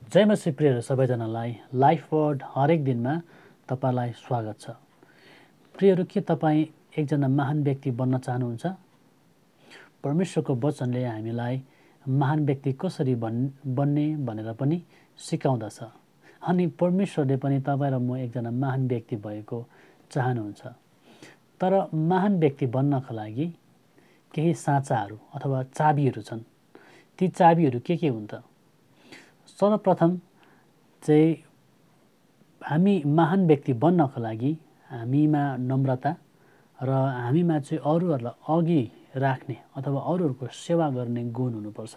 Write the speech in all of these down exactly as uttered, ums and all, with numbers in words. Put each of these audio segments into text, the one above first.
जय मसी प्रियहरू सबैजनालाई लाइफ वर्ड हरेक दिनमा तपाईलाई स्वागत छ। प्रियहरू, के तपाईँ एकजना महान व्यक्ति बन्न चाहनुहुन्छ? परमेश्वरको वचनले हामीलाई महान व्यक्ति कसरी बन् बन्ने भनेर पनि सिकाउँदछ। अनि परमेश्वरले पनि तपाईँ र म एकजना महान व्यक्ति भएको चाहनुहुन्छ। तर महान व्यक्ति बन्नका लागि केही साँचाहरू अथवा चाबीहरू छन्। ती चाबीहरू के के हुन् त? सर्वप्रथम चाहिँ हामी महान व्यक्ति बन्नको लागि हामीमा नम्रता र हामीमा चाहिँ अरूहरूलाई अघि राख्ने अथवा अरूहरूको सेवा गर्ने गुण हुनुपर्छ।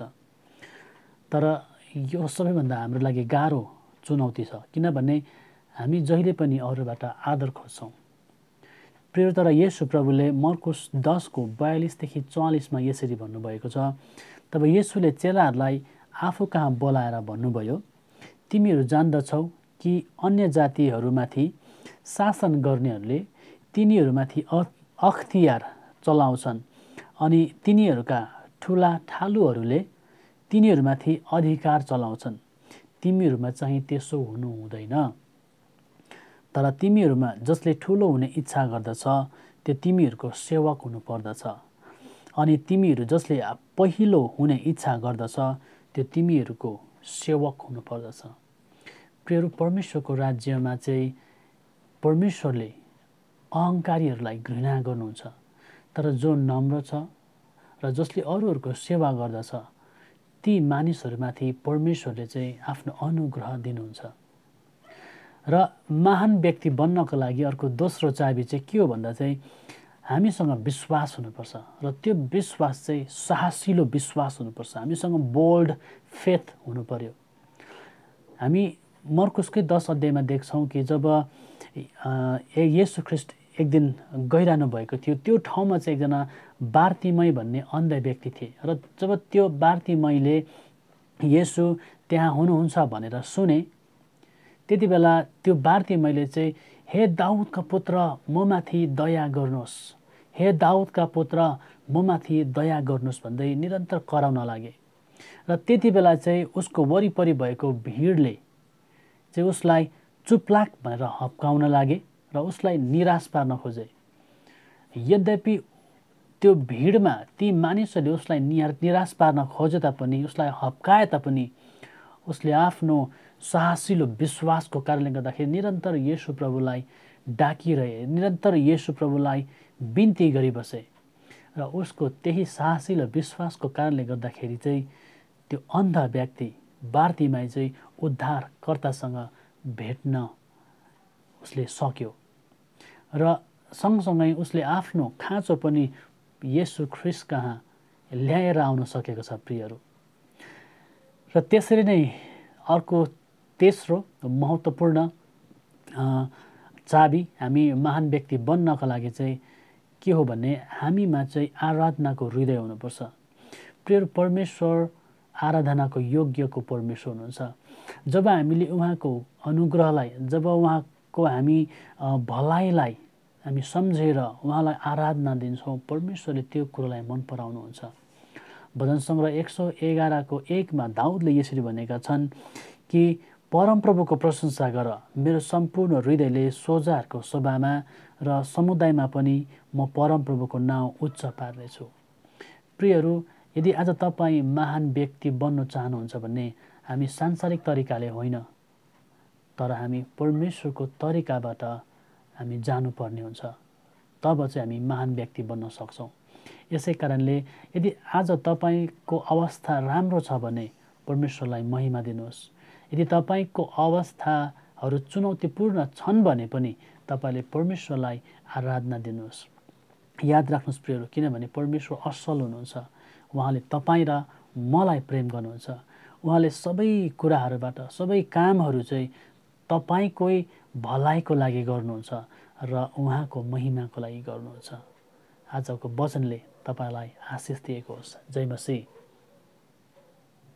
तर यो सबैभन्दा हाम्रो लागि गाह्रो चुनौती छ, किनभने हामी जहिले पनि अरूबाट आदर खोज्छौँ। प्रिय, तर येशू प्रभुले मर्कुस दसको बयालिसदेखि चौवालिसमा यसरी भन्नुभएको छ। तब येशूले चेलाहरूलाई आफू कहाँ बोलाएर भन्नुभयो, तिमीहरू जान्दछौ कि अन्य जातिहरूमाथि शासन गर्नेहरूले तिनीहरूमाथि अख्तियार चलाउँछन् अनि तिनीहरूका ठुला ठालुहरूले तिनीहरूमाथि अधिकार चलाउँछन्। तिमीहरूमा चाहिँ त्यसो हुनु हुँदैन। तर तिमीहरूमा जसले ठुलो हुने इच्छा गर्दछ त्यो तिमीहरूको सेवक हुनुपर्दछ, अनि तिमीहरू जसले पहिलो हुने इच्छा गर्दछ त्यो तिमीहरूको सेवक हुनुपर्दछ। प्रियहरू, परमेश्वरको राज्यमा चाहिँ परमेश्वरले अहङ्कारीहरूलाई घृणा गर्नुहुन्छ, तर जो नम्र छ र जसले अरूहरूको सेवा गर्दछ ती मानिसहरूमाथि परमेश्वरले चाहिँ आफ्नो अनुग्रह दिनुहुन्छ। र महान व्यक्ति बन्नको लागि अर्को दोस्रो चाबी चाहिँ के हो भन्दा चाहिँ हामीसँग विश्वास हुनुपर्छ। र त्यो विश्वास चाहिँ साहसिलो विश्वास हुनुपर्छ। हामीसँग बोल्ड फेथ हुनु पर्यो। हामी मर्कुसकै दस अध्यायमा देख्छौँ कि जब येशू ख्रिस्ट एक दिन गइरहनु भएको थियो, त्यो ठाउँमा चाहिँ एकजना बार्तिमै भन्ने अन्ध व्यक्ति थिए। र जब त्यो बार्तिमैले येशू त्यहाँ हुनुहुन्छ भनेर सुने, त्यति बेला त्यो बार्तिमैले चाहिँ हे दाउदका पुत्र म माथि दया गर्नुहोस्, हे दाउदका पुत्र म माथि दया गर्नुहोस् भन्दै निरन्तर कराउन लागे। र त्यति बेला चाहिँ उसको वरिपरि भएको भिडले चाहिँ उसलाई चुप्लाक भनेर हप्काउन लागे र उसलाई निराश पार्न खोजे। यद्यपि त्यो भिडमा ती मानिसहरूले उसलाई निराश पार्न खोजे तापनि, उसलाई हप्काए तापनि उसले आफ्नो साहसिलो विश्वासको कारणले गर्दाखेरि निरन्तर येशू प्रभुलाई डाकिरहे, निरन्तर येशू प्रभुलाई बिन्ती गरिबसे। र उसको त्यही साहसिलो विश्वासको कारणले गर्दाखेरि चाहिँ त्यो अन्ध व्यक्ति बार्तिमै चाहिँ उद्धारकर्तासँग भेट्न उसले सक्यो। र सँगसँगै उसले आफ्नो खाँचो पनि येशू ख्रिस्ट कहाँ ल्याएर आउन सकेको छ। प्रियहरू, र त्यसरी नै अर्को तेस्रो महत्त्वपूर्ण चाबी हामी महान व्यक्ति बन्नका लागि चाहिँ के हो भने हामीमा चाहिँ आराधनाको हृदय हुनुपर्छ। प्रिय, परमेश्वर आराधनाको योग्यको परमेश्वर हुनुहुन्छ। जब हामीले उहाँको अनुग्रहलाई, जब उहाँको हामी भलाइलाई हामी सम्झेर उहाँलाई आराधना दिन्छौँ, परमेश्वरले त्यो कुरोलाई मन पराउनुहुन्छ। भजन सङ्ग्रह एक सौ एघारको एकमा दाउदले यसरी भनेका छन् कि परमप्रभुको प्रशंसा गर, मेरो सम्पूर्ण हृदयले सोझाहरूको सभामा र समुदायमा पनि म परमप्रभुको नाउँ उच्च पार्नेछु। प्रियहरू, यदि आज तपाईँ महान व्यक्ति बन्न चाहनुहुन्छ भने हामी सांसारिक तरिकाले होइन, तर हामी परमेश्वरको तरिकाबाट हामी जानुपर्ने हुन्छ। तब चाहिँ हामी महान व्यक्ति बन्न सक्छौँ। यसै कारणले यदि आज तपाईँको अवस्था राम्रो छ भने परमेश्वरलाई महिमा दिनुहोस्। यदि तपाईँको अवस्थाहरू चुनौतीपूर्ण छन् भने पनि तपाईँले परमेश्वरलाई आराधना दिनुहोस्। याद राख्नुहोस् प्रियहरू, किनभने परमेश्वर असल हुनुहुन्छ। उहाँले तपाईँ र मलाई प्रेम गर्नुहुन्छ। उहाँले सबै कुराहरूबाट सबै कामहरू चाहिँ तपाईँकै भलाइको लागि गर्नुहुन्छ र उहाँको महिमाको लागि गर्नुहुन्छ। आजको वचनले तपाईँलाई आशिष दिएको होस्। जय मसीह।